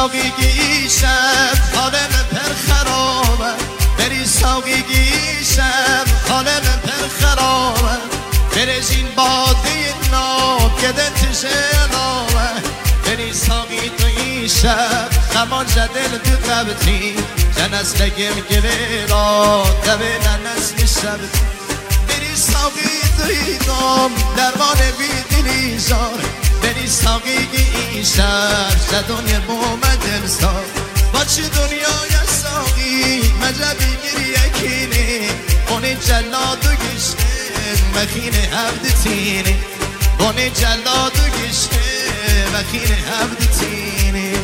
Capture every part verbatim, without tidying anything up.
ساقی گیشم حالم پر خرابه بری ساقی گیشم حالم پر خرابه برشین باده ناب که دلتش نابه بری ساقی توی شب خمان جدل تو قبطی جنس لگم گره را دبه ننسل شب بری ساقی توی دام درمان بیدلی زار بری ساقی گیشم شدونی مومد سار با چی دنیای ساقی مجبی گیری یکینی اونی جلاد و گشته مخین هفت تینی اونی جلاد و گشته مخین هفت تینی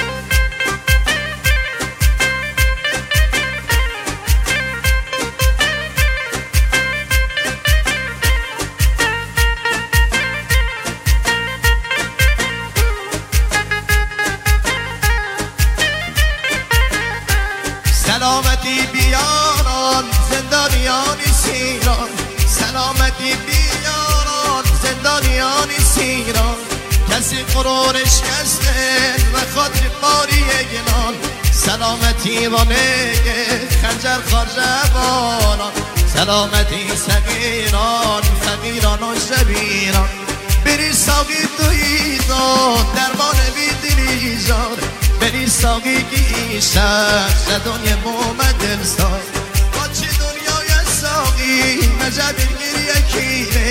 سلامتی بیاران زندانیانی سیران سلامتی بیاران زندانیانی سیران کسی قرارش کسته و خاطر باری گنان سلامتی و نگه خنجر خارجبانان سلامتی سقیران فقیران و شبیران بری ساقی توی داد درمان بیدلی زار بری ساقی گیشم شدونی مومد سار با چی دنیای ساقی مجبی گیری یکیره